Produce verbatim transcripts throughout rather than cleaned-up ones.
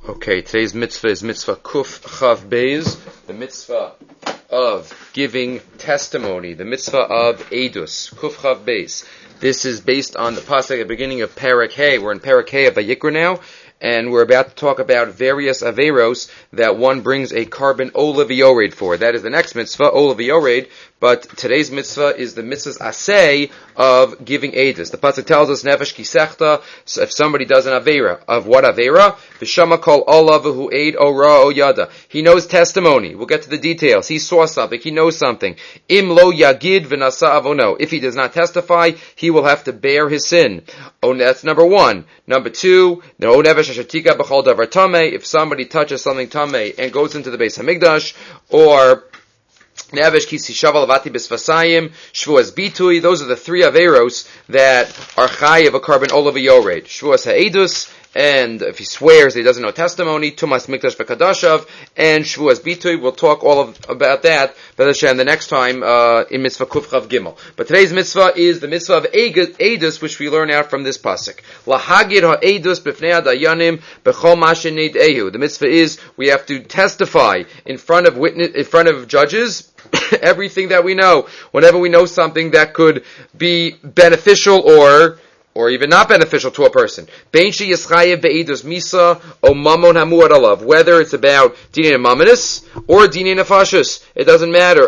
Okay, today's mitzvah is mitzvah Kuf Chav Beis, the mitzvah of giving testimony, the mitzvah of Eidus, Kuf Chav Beis. This is based on the pasuk at the beginning of Parak Hey. We're in Parak Hey of Vayikra now, and we're about to talk about various averos that one brings a carbon olav yored for. That is the next mitzvah, olav yored, but today's mitzvah is the mitzvah's aseh of giving edus. The pasuk tells us, nefesh kisechta, so if somebody does an avera, of what avera? V'shama kol olav v'hu eid o ra o yada. He knows testimony. We'll get to the details. He saw something. He knows something. Im lo yagid v'nasa avono. If he does not testify, he will have to bear his sin. Oh, that's number one. Number two, no nefesh ashatika b'chol davar tameh. If somebody touches something tameh and goes into the Beis Hamikdash, or Nevesh kisi shaval avati bisvasayim shvuas bitui. Those are the three averos that are chayiv a carbon olav yored. Shvuas ha'edus, and if he swears he doesn't know testimony, tumas mikdash v'kadashav, and shvuas bitui. We'll talk all of, about that, Hashem, the next time uh, in mitzvah kuf chav gimel. But today's mitzvah is the mitzvah of edus, which we learn out from this pasuk. Lahagir ha'edus b'fnei hadayanim b'chol ma shenid ehu. The mitzvah is we have to testify in front of witness, in front of judges. Everything that we know, whenever we know something that could be beneficial or or even not beneficial to a person. Whether it's about dinin mamonis or dinin nefashis, it doesn't matter.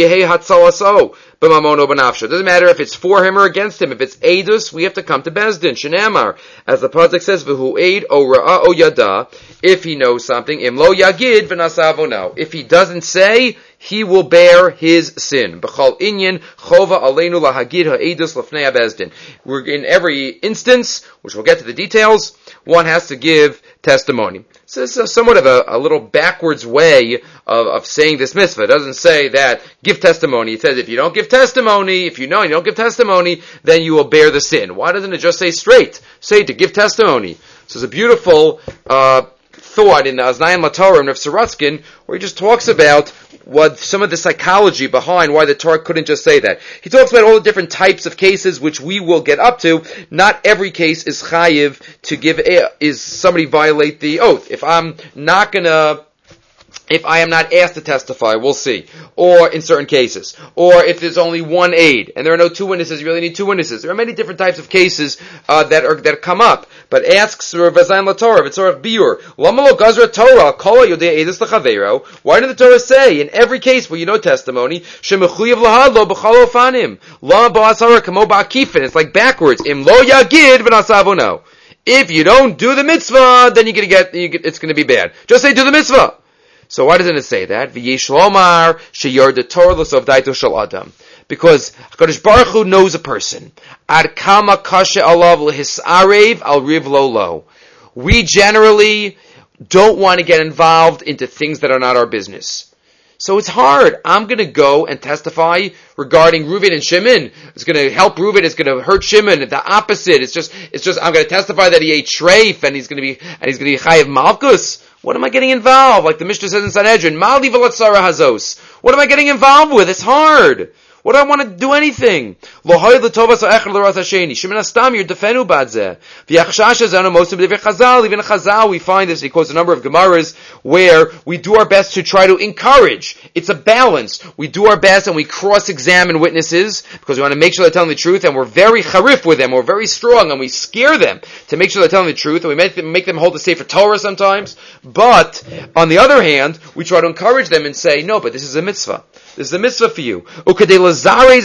It doesn't matter if it's for him or against him. If it's edus, we have to come to Bezdin. Shenamar, as the pasuk says, v'hu eid o ra'a o yada. If he knows something, im lo yagid v'nasa avono. If he doesn't say, he will bear his sin. B'chol inyan chova aleinu lahagid ha'edus lefnei Bezdin. We're in every instance, which we'll get to the details, one has to give testimony. So this is somewhat of a, a little backwards way of, of saying this mitzvah. It doesn't say that give testimony. It says if you don't give testimony, if you know you don't give testimony, then you will bear the sin. Why doesn't it just say straight? Say to give testimony. So it's a beautiful uh, thought in the Aznayim LaTorah of Saratskin, where he just talks about what some of the psychology behind why the Torah couldn't just say that. He talks about all the different types of cases which we will get up to. Not every case is chayiv to give, is somebody violate the oath. If I'm not gonna If I am not asked to testify, we'll see. Or in certain cases. Or if there's only one aid, and there are no two witnesses, you really need two witnesses. There are many different types of cases uh, that are that come up. But asks Rav Zayin LaTorah, it's sort of biur. Lama lo gazra Torah, kol yodei edus l'chavero. Why did the Torah say, in every case where you know testimony, shemechuyev lahadlo b'chal ofanim, lama ba'asara kamo ba'akifin. It's like backwards. Im lo yagid v'nasa avono. If you don't do the mitzvah, then you're gonna get, you get it's gonna be bad. Just say do the mitzvah. So why doesn't it say that? V'yesh lomar sheyard the Torah l'sov daito shel adam. Because HaKadosh Baruch Hu knows a person. Ad kama kasha alav lehisarev al riv lo lo. We generally don't want to get involved into things that are not our business. So it's hard. I'm going to go and testify regarding Reuven and Shimon. It's going to help Reuven. It's going to hurt Shimon. The opposite. It's just, it's just. I'm going to testify that he ate treif and he's going to be, and he's going to be chayiv malchus. What am I getting involved? Like the Mishnah says in Sanhedrin, Mali v'latzara hazos. What am I getting involved with? It's hard. What do I want to do anything? Lohoy l'tovas ha'echad l'ras ha'sheni. Shemin astam you're defenu badzeh. V'yachshash hazanu mosim b'divei Chazal. Even in Chazal we find this. He quotes a number of Gemaras where we do our best to try to encourage. It's a balance. We do our best and we cross-examine witnesses because we want to make sure they're telling the truth, and we're very charif with them. We're very strong and we scare them to make sure they're telling the truth, and we make them, make them hold the Sefer Torah sometimes. But on the other hand, we try to encourage them and say, no, but this is a mitzvah. This is a mitzvah for you. And sometimes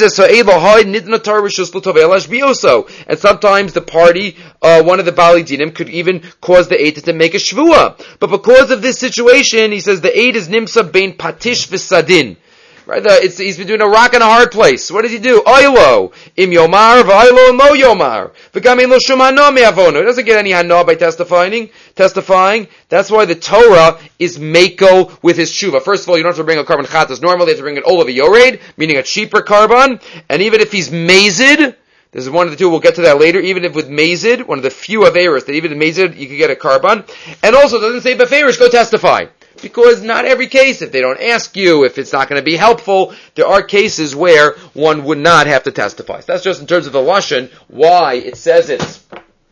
the party, uh, one of the Bali Dinim, could even cause the aid to make a shvua. But because of this situation, he says the aid is nimsa bein patish v'sadin. Right? The, it's, he's been doing a rock and a hard place. What does he do? Oilo. Im yomar v'oilo lo yomar. V'gamin lo shum hano me'avono. He doesn't get any hano by testifying. Testifying. That's why the Torah is meko with his tshuva. First of all, you don't have to bring a carbon chatas. Normally you have to bring an olav yored, meaning a cheaper carbon. And even if he's mazid, this is one of the two, we'll get to that later, even if with mazid, one of the few averas that even in mazid you can get a carbon. And also it doesn't say beferish, go testify. Because not every case, if they don't ask you, if it's not going to be helpful, there are cases where one would not have to testify. So that's just in terms of the lashon, why it says it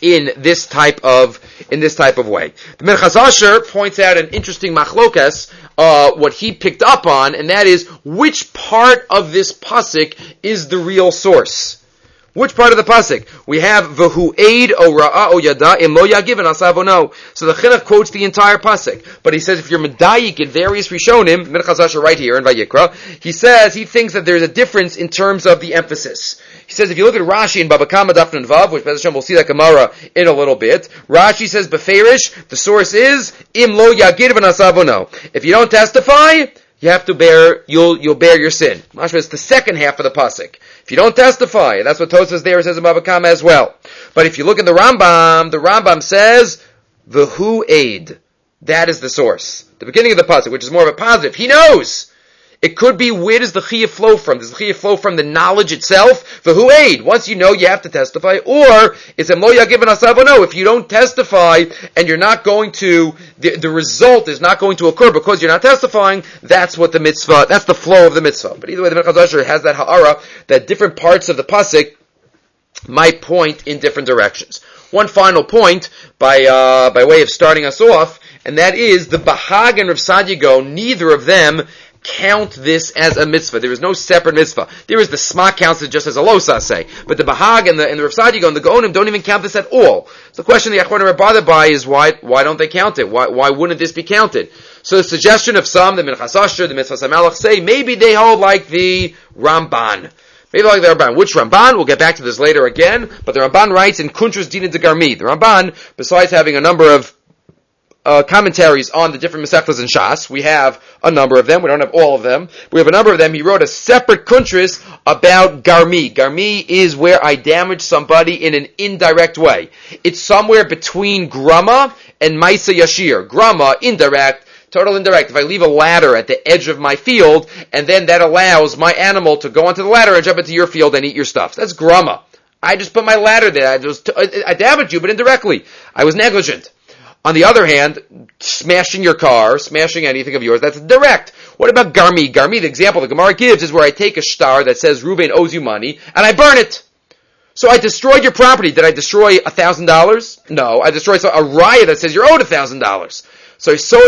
in this type of in this type of way. The Minchas Asher points out an interesting machlokas, uh, what he picked up on, and that is which part of this pasuk is the real source. Which part of the pasuk? We have v'hu aid o ra'a o yada im lo yagiv and asavono. So the Chinuch quotes the entire pasuk, but he says if you're medayik in various rishonim, Minchas Asher right here in Vayikra, he says he thinks that there's a difference in terms of the emphasis. He says if you look at Rashi in Baba Kama Daf Nun Vav, which Be'ez Hashem we'll see that Gemara in a little bit, Rashi says beferish, the source is im lo yagiv and asavono. If you don't testify, you have to bear, you'll, you'll bear your sin. Mashma, it's the second half of the pasuk. If you don't testify, that's what Tosfos there says in Bava Kama as well. But if you look at the Rambam, the Rambam says, v'hu aid. That is the source. The beginning of the pasuk, which is more of a positive. He knows. It could be, where does the chiyuv flow from? Does the chiyuv flow from the knowledge itself? V'hu aid. Once you know, you have to testify. Or, it's a lo yagiv asavono. If you don't testify, and you're not going to, the, the result is not going to occur because you're not testifying, that's what the mitzvah, that's the flow of the mitzvah. But either way, the Minchas Asher has that ha'ara, that different parts of the pasuk might point in different directions. One final point, by, uh, by way of starting us off, and that is, the Bahag and Rav Sadia Gaon, neither of them count this as a mitzvah. There is no separate mitzvah. There is the Sma counts it just as a losa say, but the Bahag and the and the Rav Sadia Gaon and the Gaonim don't even count this at all. So the question the Achronim are bothered by is why why don't they count it? Why why wouldn't this be counted? So the suggestion of some, the Minchas Asher, the Mitzvah Samalach say maybe they hold like the Ramban. Maybe like the Ramban. Which Ramban? We'll get back to this later again. But the Ramban writes in Kuntras Dina de Garmi. The Ramban, besides having a number of Uh, commentaries on the different Masechtas in Shas. We have a number of them. We don't have all of them. We have a number of them. He wrote a separate kuntris about Garmi. Garmi is where I damage somebody in an indirect way. It's somewhere between Grama and Maisa Yashir. Grama, indirect, total indirect. If I leave a ladder at the edge of my field, and then that allows my animal to go onto the ladder and jump into your field and eat your stuff. That's Grama. I just put my ladder there. I just, I damaged you, but indirectly. I was negligent. On the other hand, smashing your car, smashing anything of yours, that's direct. What about Garmi? Garmi, the example the Gemara gives is where I take a star that says Reuben owes you money, and I burn it. So I destroyed your property. Did I destroy a thousand dollars? No. I destroyed a riot that says you're owed a thousand dollars. So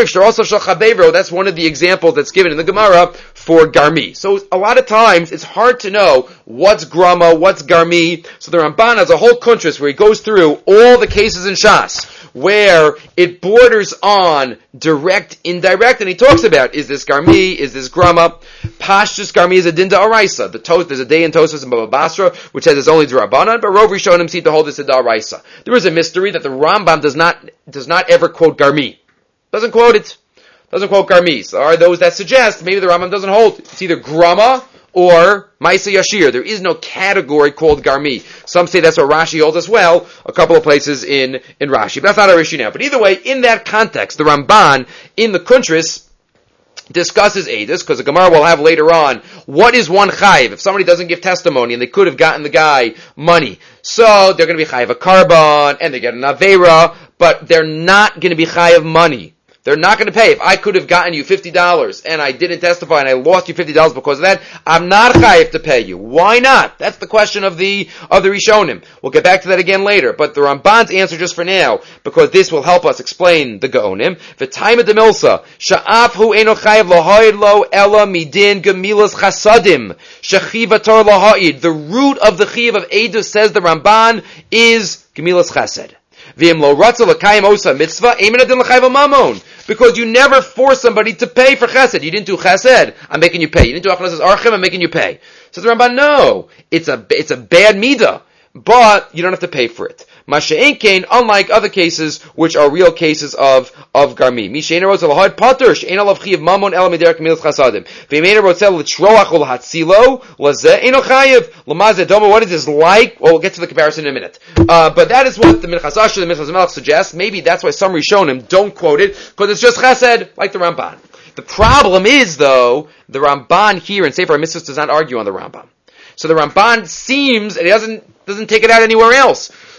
that's one of the examples that's given in the Gemara for Garmi. So a lot of times it's hard to know what's Grama, what's Garmi. So the Ramban has a whole kuntris where he goes through all the cases in Shas where it borders on direct, indirect, and he talks about, is this Garmi, is this Grama? Pashtus Garmi is a Dinda Araisa. The tos, there's a day in Tosfos and Baba Basra, which says it's only D'Rabbanan, but Rov Rishonim seem to hold this a D'Araisa. There is a mystery that the Rambam does not, does not ever quote Garmi. Doesn't quote it. Doesn't quote Garmi. So are those that suggest maybe the Rambam doesn't hold. It's either Grama or Maisa Yashir. There is no category called Garmi. Some say that's what Rashi holds as well, a couple of places in, in Rashi. But that's not our issue now. But either way, in that context, the Ramban, in the Kuntris, discusses Eidos, because the Gemara will have later on, what is one chayiv? If somebody doesn't give testimony, and they could have gotten the guy money, so they're going to be chayiv a carbon, and they get an aveira, but they're not going to be chayiv money. They're not going to pay. If I could have gotten you fifty dollars and I didn't testify and I lost you fifty dollars because of that, I'm not chayiv to pay you. Why not? That's the question of the of the Rishonim. We'll get back to that again later. But the Ramban's answer just for now, because this will help us explain the Gaonim. V'taima demilsa sha'af hu eno chayiv lahaid lo ela midin gemilas chasadim shechiva tor lahaid. The root of the chiv of Eidos, says the Ramban, is gemilas chesed. V'im lo ratza l'kayim osa mitzvah emin adin l'chayv mamon. Because you never force somebody to pay for chesed. You didn't do chesed, I'm making you pay. You didn't do achnasas archim, I'm making you pay. Says the Ramban, no. It's a, it's a bad midah, but you don't have to pay for it. Masha'en kain, unlike other cases, which are real cases of, of Garmi. Misheina rotzel lahad pater, she'en alav chiyav mamon ela miderek milas chasadim. V'yemeina rotzel l'troach ul hatzilo, lazeh eno chayiv. Lamazeh domo, what is this like? Well, we'll get to the comparison in a minute. Uh, but that is what the Minchas Asher, the Minchas Melech suggests. Maybe that's why some Rishonim don't quote it, because it's just chesed, like the Ramban. The problem is, though, the Ramban here in Sefer HaMitzvos does not argue on the Rambam. So the Ramban seems, and he doesn't, doesn't take it out anywhere else.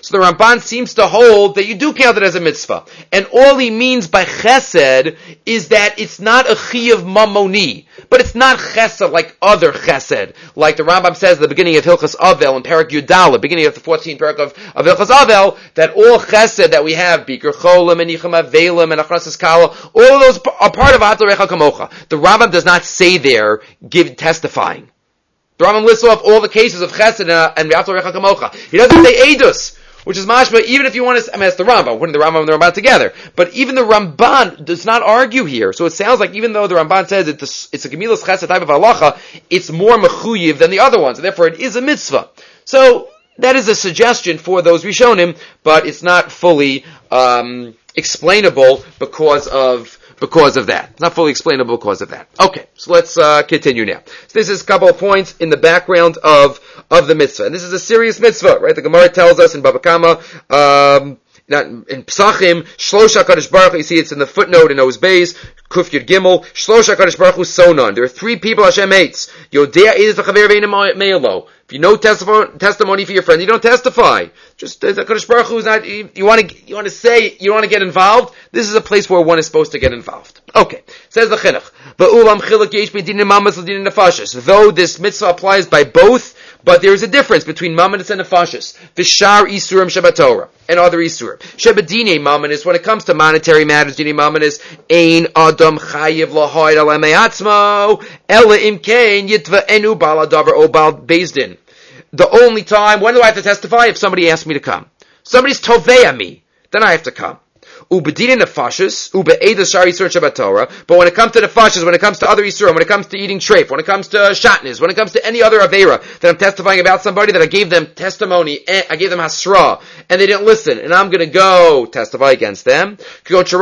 So the Ramban seems to hold that you do count it as a mitzvah. And all he means by chesed is that it's not a chiyuv mamoni, but it's not chesed like other chesed. Like the Rambam says at the beginning of Hilchas Avel in Parak Yudal, the beginning of the fourteenth parak of, of Hilchas Avel, that all chesed that we have, Bikur Cholim and Yicham Avelim and Achrasas Kala, all of those are part of Atarecha Kamocha. The Rambam does not say there, give testifying. The Rambam lists off all the cases of chesed and Atarecha Kamocha. He doesn't say edus, which is mashma, even if you want to, I mean, it's the Rambam, putting the Rambam and the Ramban together. But even the Ramban does not argue here. So it sounds like even though the Ramban says it's a, it's a Gemilas Chesed type of halacha, it's more mechuyiv than the other ones, and therefore it is a mitzvah. So, that is a suggestion for those Rishonim, but it's not fully, um, explainable because of, because of that. It's not fully explainable because of that. Okay, so let's, uh, continue now. So this is a couple of points in the background of, of the mitzvah. And this is a serious mitzvah, right? The Gemara tells us in Baba Kama, um, not in Psachim, Shlosha Kadosh Baruch Hu, you see it's in the footnote in Oz Beis, Kuf Yud Gimel, Shlosha Kadosh Baruch Hu Sonon. There are three people Hashem hates. Yodea Eidos V'Chaver Ve'eino Me'elo. If you know testimony, testimony for your friend, you don't testify. Just, uh, the Kadosh Baruch Hu is not, you, you want to, you want to say, you want to get involved, this is a place where one is supposed to get involved. Okay. Says the Chinuch. V'ulam chiluk yesh b'din mamas l'din nefashis. Though this mitzvah applies by both, but there is a difference between mamanis and nefashis. V'shar isurim shabatorah. And other isurim. Shebedine mamanis, when it comes to monetary matters, dine mamanis, ein adam chayiv lahoyd ala me'atzmo, ela imkein yitva enu bal adavar o bal bezdin. The only time, when do I have to testify? If somebody asks me to come. Somebody's tovea me, then I have to come. Ubedina nefashis, ube'edas shari sur Shabbatorah. But when it comes to nefashis, when it comes to other isurim, when it comes to eating treif, when it comes to shatnez, when it comes to any other avera that I'm testifying about somebody that I gave them testimony, I gave them hasra, and they didn't listen, and I'm going to go testify against them. I witness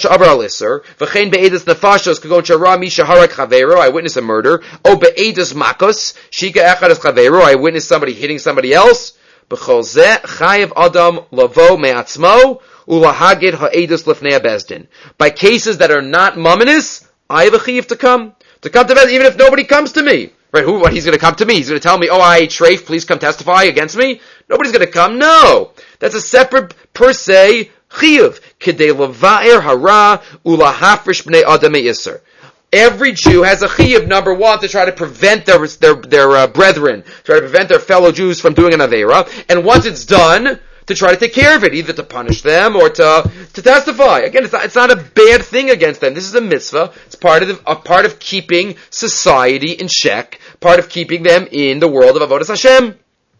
a murder. O be'edas makos, shika echad es chaveru, I witness somebody hitting somebody else. B'chol zeh chayev adam lavo me'atzmo. Ulahagid ha'edus lifnei bezdin. By cases that are not mamanis, I have a chiyuv to come. To come to bezdin, even if nobody comes to me. Right, who, what, he's gonna come to me? He's gonna tell me, oh, I ate treif, please come testify against me? Nobody's gonna come. No! That's a separate, per se, chiyuv. Kidei leva'er hara ulahafrish b'nei adam me'isr. Every Jew has a chiyuv, number one, to try to prevent their, their, their uh, brethren, try to prevent their fellow Jews from doing an aveira. And once it's done, to try to take care of it, either to punish them or to to testify. Again, it's not, it's not a bad thing against them. This is a mitzvah. It's part of the, a part of keeping society in check, part of keeping them in the world of Avodas Hashem.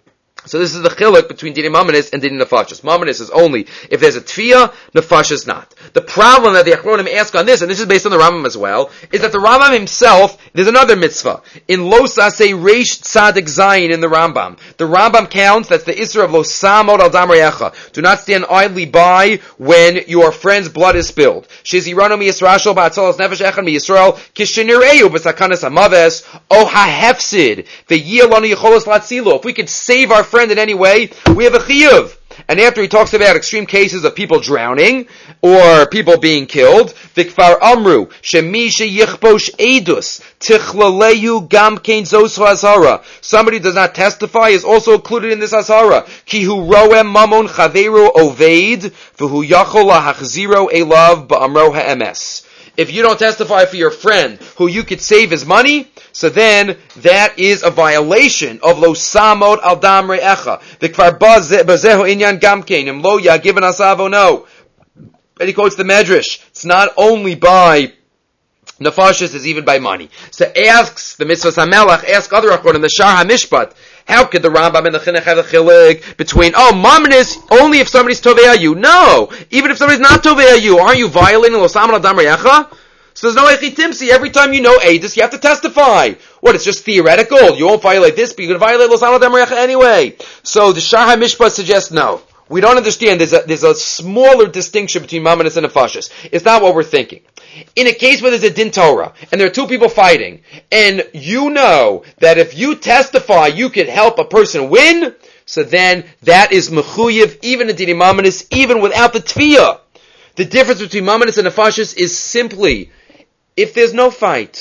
So this is the chiluk between dinim mamanis and dinim nefashis. Mamanis is only if there's a tfiyah, nefashis not. The problem that the Achronim ask on this, and this is based on the Rambam as well, is that the Rambam himself, there's another mitzvah. In Lo Saseh Reish Tzadik Zayin in the Rambam. The Rambam counts, that's the Isra of Lo Samod Al Dam Re'echa. Do not stand idly by when your friend's blood is spilled. Shizirano mi Yisrashol ba'atzolos nefesh echad mi Yisrael kishenireu b'sakanas hamaves o ha'hefsid v'yilanu yicholos latzilo. If we could save our friend in any way, we have a chiyuv. And after he talks about extreme cases of people drowning or people being killed, Vikfar Amru Shemi sheyichbosh edus tichlaleyu gam kein zos hazara. Somebody who does not testify is also included in this hazara. Ki hu roem mamon chaveru oveid v'hu yachol lahachziro elav ba'amro ha'emes. If you don't testify for your friend who you could save his money, so then that is a violation of lo samod al dam re'echa. V'kvar bazehu inyan gamkein im lo yagiven asavo no. And he quotes the Medrash. It's not only by nefashis, it's even by money. So asks the Mitzvah Hamelach, ask other Achronim, the Shar HaMishpat, how could the Rambam and the Chinuch have a chilik between, oh, mamanis, only if somebody's tovei you? No! Even if somebody's not tovei you, aren't you violating lo samad al dam re'echa? So there's no echitimsi. Every time you know edus, you have to testify. What, it's just theoretical? You won't violate this, but you're going to violate lo samad al dam re'echa anyway. So the Shar HaMishpat suggests no. We don't understand. There's a, there's a smaller distinction between mamanis and nefashis. It's not what we're thinking. In a case where there's a din Torah, and there are two people fighting, and you know that if you testify, you could help a person win, so then that is mechuyev, even in dinim mamanis, even without the tfiyah. The difference between mamanis and nefashis is simply, if there's no fight,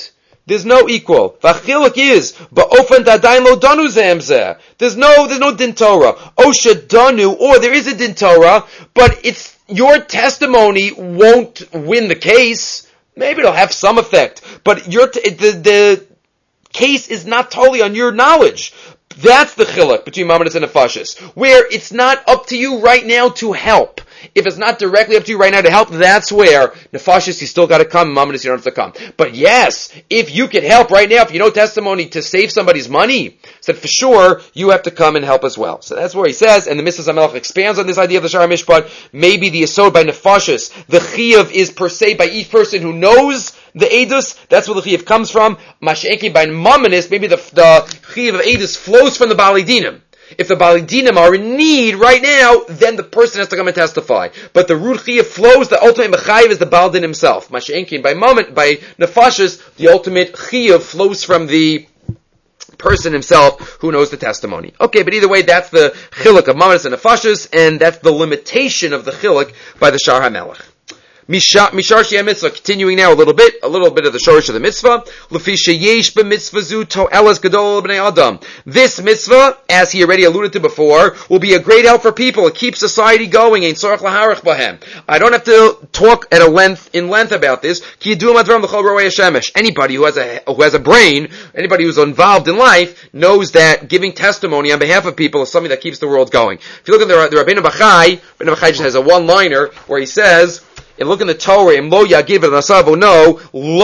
There's no equal. V'achiluk is ba'ofen dadayin lo danu zemzeh. There's no, there's no din Torah. Osha danu, or there is a din Torah, but it's your testimony won't win the case. Maybe it'll have some effect, but your t- the the case is not totally on your knowledge. That's the chiluk between Mamonos and Nefashis, where it's not up to you right now to help. If it's not directly up to you right now to help, that's where Nefashis, you still got to come, Mamonos, you don't have to come. But yes, if you can help right now, if you know testimony to save somebody's money, so for sure you have to come and help as well. So that's where he says, and the Mishnah HaMelech expands on this idea of the Shara Mishpat. Maybe the Yesod by Nefashis, the Chiyuv is per se by each person who knows the Eidus. That's where the Chiyuv comes from. Masha'enki by Mamonos, maybe the, the Chiyuv of Eidus flows from the Baalei Dinim. If the Baalei Dinim are in need right now, then the person has to come and testify. But the root chiyuv flows, the ultimate mechayiv is the Baal Din himself. Masha'enkin, by moment, by nefashis, the ultimate chiyuv flows from the person himself who knows the testimony. Okay, but either way, that's the chiluk of Mamonos and nefashis, and that's the limitation of the chiluk by the Shar HaMelech. Mishar Shia Mitzvah, continuing now a little bit, a little bit of the shorish of the mitzvah. Lefisha yesh b'mitzvah zu to'elas gadol b'nei adam. This mitzvah, as he already alluded to before, will be a great help for people. It keeps society going. Ein tzorach laharich bahem. I don't have to talk at a length, in length about this. Ki yidum advarim l'chol ro'ei hashemesh. Anybody who has a, who has a brain, anybody who's involved in life, knows that giving testimony on behalf of people is something that keeps the world going. If you look at the, the Rabbeinu Bachai, Rabbeinu Bachai just has a one-liner where he says, and look in the Torah, and lo yagid v'nasavu, no,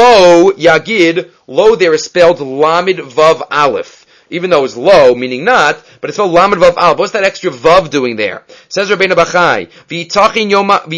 lo yagid, lo there is spelled lamid vav aleph. Even though it's lo, meaning not, but it's spelled lamid vav aleph. What's that extra vav doing there? Says Rabbeinu Bachai, v'yitachin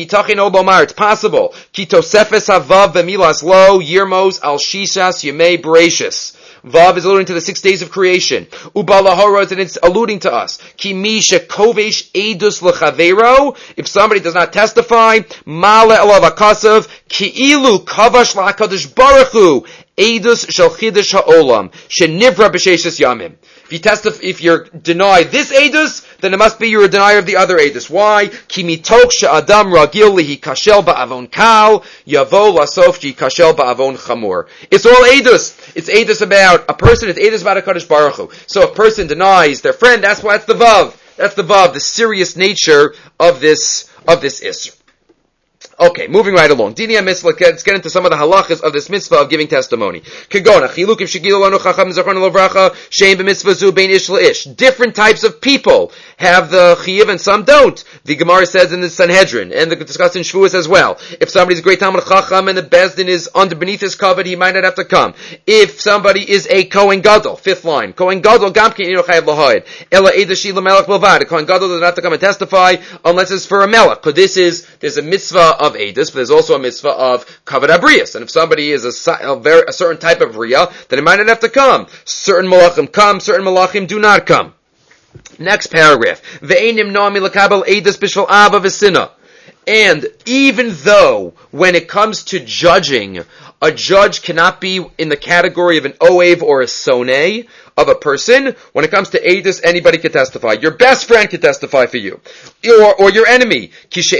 o lomar, it's possible, ki tosefes havav v'milas lo, yirmos al shishas yemei bereshis. Vav is alluding to the six days of creation. Ubalahorot, and it's alluding to us. Ki mi shekovesh edus l'chavero. If somebody does not testify, male elav akasav, ki ilu kavash la'akadosh baruch hu, edus shel chidush ha'olam, shenivra b'sheshes yamim. If you testify, if you're denied this edus, then it must be you're a denier of the other edus. Why? Ki mitok she'adam ragil lihi kashel ba'avon kal, yavo lasof ki kashel ba'avon chamor. It's all edus. It's edus about a person, it's edus about a Kadosh Baruch Hu. So a person denies their friend, that's why it's the vav. That's the vav, the serious nature of this, of this isr. Okay, moving right along. Dini mitzvah. Let's get into some of the halachas of this mitzvah of giving testimony. Kegona chiluk if shegilu lanu chacham zachron lovracha shein b'mitzvah zu bein ish leish. Different types of people have the chiyuv and some don't. The Gemara says in the Sanhedrin, and the discussed in Shavuos as well. If somebody's a great Talmud Chacham and the Bezdin is under beneath his covet, he might not have to come. If somebody is a Kohen Gadol, fifth line, Kohen Gadol gamkin ino chayav lahoid. Ela edashi lamelech b'lvad. A Kohen Gadol does not have to come and testify unless it's for a melech. Because this is there's a mitzvah of edus, but there's also a mitzvah of kavod abrius. And if somebody is a, a, very, a certain type of riyah, then it might not have to come. Certain malachim come, certain malachim do not come. Next paragraph. Ve'enim noami l'kabel edus b'shvel ava v'sina. And even though, when it comes to judging, a judge cannot be in the category of an oev or a soneh of a person, when it comes to edus, anybody can testify. Your best friend can testify for you. Or, or your enemy. Because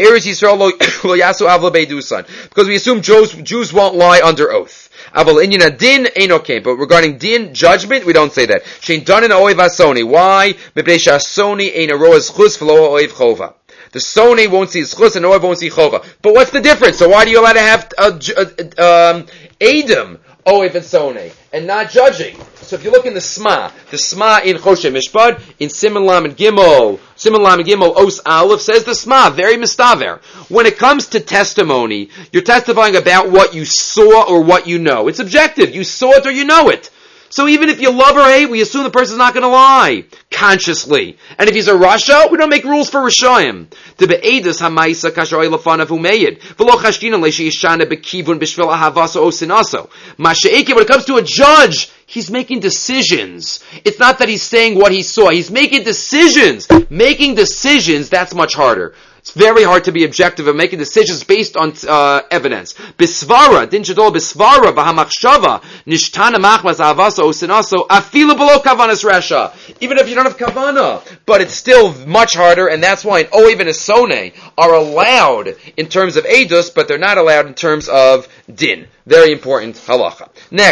we assume Jews, Jews won't lie under oath. Aval din ain't okay, but regarding din judgment, we don't say that. Shein danin oev asoni. Why? Mipnei shasoni ein aroaz chus v'lo oev chova. The Sony won't see Schus and Oev won't see Chova. But what's the difference? So why do you allow to have uh, uh, um, Adam, Oev and Sony, and not judging? So if you look in the Sma, the Sma in Choshe Mishpad, in Siman Lam and Gimel, Siman Lam and Gimel, Os Aleph, says the Sma, very mistaver. When it comes to testimony, you're testifying about what you saw or what you know. It's objective. You saw it or you know it. So even if you love or hate, we assume the person's not going to lie consciously. And if he's a Rasha, we don't make rules for Rashayim. The be'edus ha'maisa kashroi lefanav u'meyed v'lo chashtina leishi yishana bekivun b'shvil ahavasa o sinaso. Masha'eke, when it comes to a judge, he's making decisions. It's not that he's saying what he saw. He's making decisions. Making decisions, that's much harder. It's very hard to be objective and making decisions based on uh, evidence. Bisvara, din shadol bisvara v'hamachshava nishtana machmas avasa osinaso afilu below kavanas resha. Even if you don't have kavana, but it's still much harder, and that's why an oev and a soneh are allowed in terms of edus, but they're not allowed in terms of din. Very important halacha. Next.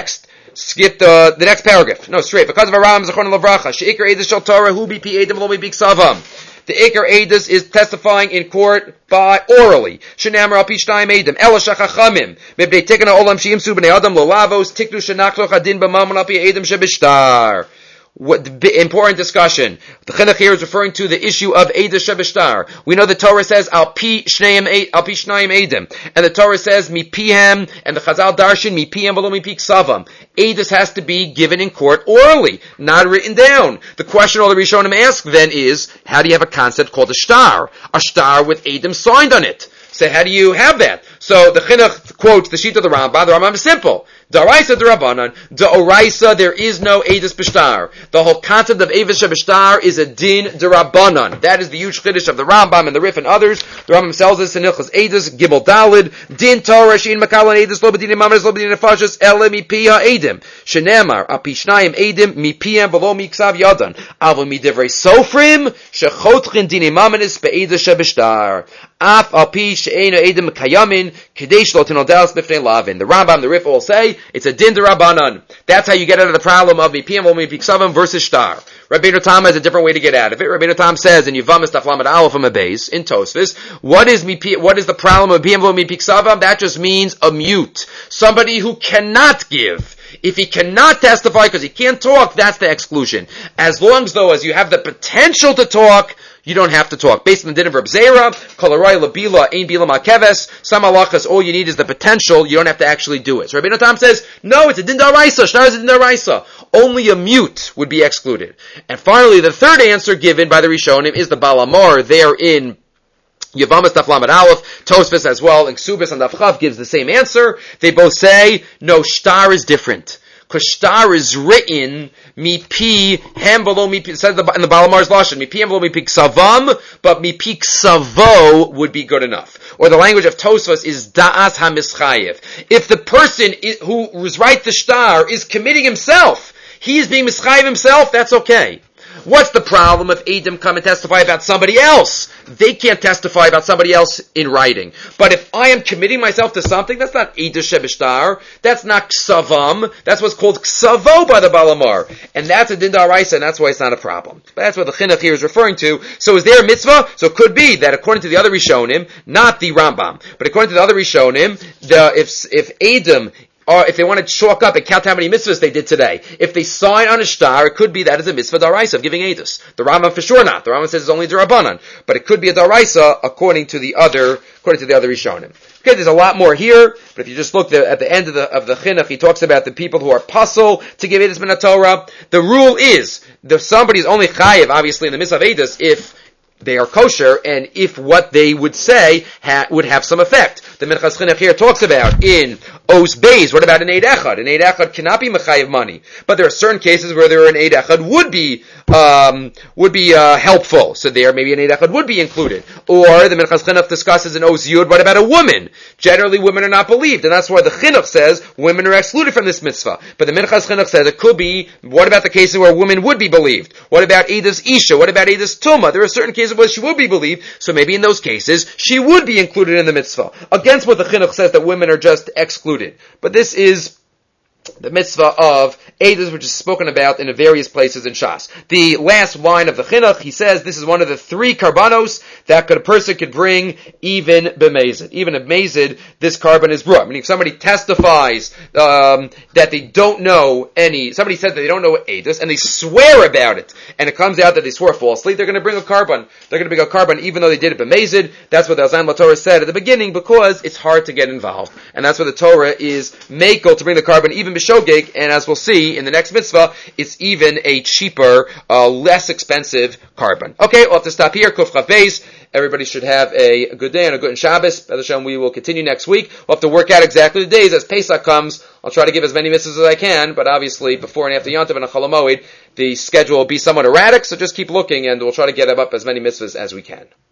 Skip the the next paragraph. No, straight. Because of Aram Zechron Lavracha, Sheikar Edus Shel Torah Hu B'Pi Edim Lo B'Pi Ksavam. The Ikar Edus is testifying in court by orally. Shenamar Al Pi Shnayim Edim Ela Shachachamim Mibnei Tikna Olam Sheimsu B'nei Adam Lo Lavos Tiknu Shenachloch Adin B'Mamon Al Pi Edim Shebishtar. What the important discussion. The chinuch here is referring to the issue of Eidos Shebishtar. We know the Torah says Al Pi Shnayim Al Pi Shnayim Eidim, and the Torah says Mi Pihem, and the Chazal Darshan Mi Pihem V'lo Mi Pi Ksavam. Eidos has to be given in court orally, not written down. The question all the Rishonim ask then is, how do you have a concept called a shtar? A shtar with Eidim signed on it. So how do you have that? So the chinuch quotes the sheet of the Rambam. The Rambam is simple. Daraisa d'Rabbanan, Da'oraisa, there is no Eidos B'shtar. The whole concept of Eidos B'shtar is a din d'Rabbanan. That is the huge chiddush of the Rambam and the Rif and others. The Rambam tells us in Hilchos Eidos, Gimel Dalid, Din Torah, Shein Makalan Eidos, Lo B'din Imamis, Lo B'din Nefashos, Ele Mi Pia Eidim. Shenemar, Api Shnayim Eidim, Mi Pia V'lo Mi Ksav Yadan. Avo Mi Divrei Sofrim, Shechotchin Din Imamis Be'eidos B'shtar. Af Al Pi She'ein Eidim Kayamin, Kadesh Lo Tinodalas B'fnei Lavin. The Rambam, the Rif all say, it's a din d'Rabbanan. That's how you get out of the problem of mipiyam or mipiksavam versus shtar. Rabbeinu Tam has a different way to get out of it. Rabbeinu Tam says in Yevamos Daf Lamed Aleph from a base in Tosfos, what is mipi, what is the problem of mipiyam or mipiksavam? That just means a mute, somebody who cannot give. If he cannot testify because he can't talk, that's the exclusion. As long as though as you have the potential to talk, you don't have to talk. Based on the din of Reb Zera, Kolarai Labila, Ein Bila Makeves, some halachas, all you need is the potential, you don't have to actually do it. So Rabbeinu Tam says, no, it's a din d'oraisa, shtar is a din d'oraisa. Only a mute would be excluded. And finally, the third answer given by the Rishonim is the Baal Hamor there in Yevamos Daf Lamed Aleph, Tosfos as well, and Ksubis and Daf Chav gives the same answer. They both say, no, shtar is different. Because shtar is written, mi pi, hem below mi pi, it says in the Baal Hamar's Lashon, mi pi hem below mi pi ksavam, but mi pi ksavo would be good enough. Or the language of Tosfos is da'as ha-mischayev. If the person is, who was right the shtar is committing himself, he is being mischayev himself, that's okay. What's the problem if Edom come and testify about somebody else? They can't testify about somebody else in writing. But if I am committing myself to something, that's not Eidos Shebishtar. That's not Ksavam. That's what's called Ksavo by the Baal Hamor. And that's a Din D'Oraisa, and that's why it's not a problem. But that's what the Chinuch here is referring to. So is there a mitzvah? So it could be that according to the other Rishonim, not the Rambam, but according to the other Rishonim, the, if, if Edom or if they want to chalk up and count how many mitzvahs they did today, if they sign on a shtar, it could be that is a mitzvah d'oraisa of giving edus. The Rambam for sure not. The Rambam says it's only d'Rabbanan, but it could be a d'oraisa according to the other, according to the other Rishonim. Okay, there's a lot more here, but if you just look the, at the end of the of the chinuch, he talks about the people who are puzzle to give edus min Torah. The rule is that somebody is only chayiv, obviously, in the mitzvah of edus if they are kosher, and if what they would say ha- would have some effect. The Minchas Chinuch here talks about in Os Beis, what about an Eid Echad? An Eid Echad cannot be mechayiv money, but there are certain cases where there an Eid Echad would be um, would be uh, helpful. So there, maybe an Eid Echad would be included. Or the Minchas Chinuch discusses in Os Yud, what about a woman? Generally, women are not believed, and that's why the Chinuch says women are excluded from this mitzvah. But the Minchas Chinuch says it could be. What about the cases where women would be believed? What about Eidos Isha? What about Eidos Tuma? There are certain cases where she would be believed, so maybe in those cases she would be included in the mitzvah. Against what the Chinuch says that women are just excluded. But this is the mitzvah of Eidos, which is spoken about in various places in Shas. The last line of the Chinuch, he says this is one of the three karbanos that could, a person could bring even b'mezid. Even a mezid, this carbon is brought. Meaning if somebody testifies um, that they don't know any, somebody says that they don't know Eidos, and they swear about it, and it comes out that they swore falsely, they're going to bring a carbon. They're going to bring a carbon even though they did it b'mezid. That's what the Azan Torah said at the beginning, because it's hard to get involved. And that's what the Torah is makel to bring the carbon even b'shogeg, and as we'll see in the next mitzvah, it's even a cheaper, uh, less expensive carbon. Okay, we'll have to stop here. Kuf Chav Beis. Everybody should have a good day and a good Shabbos. B'ez Hashem, we will continue next week. We'll have to work out exactly the days as Pesach comes. I'll try to give as many mitzvahs as I can, but obviously before and after Yom Tov and a Chol HaMoed, the schedule will be somewhat erratic, so just keep looking and we'll try to get up as many mitzvahs as we can.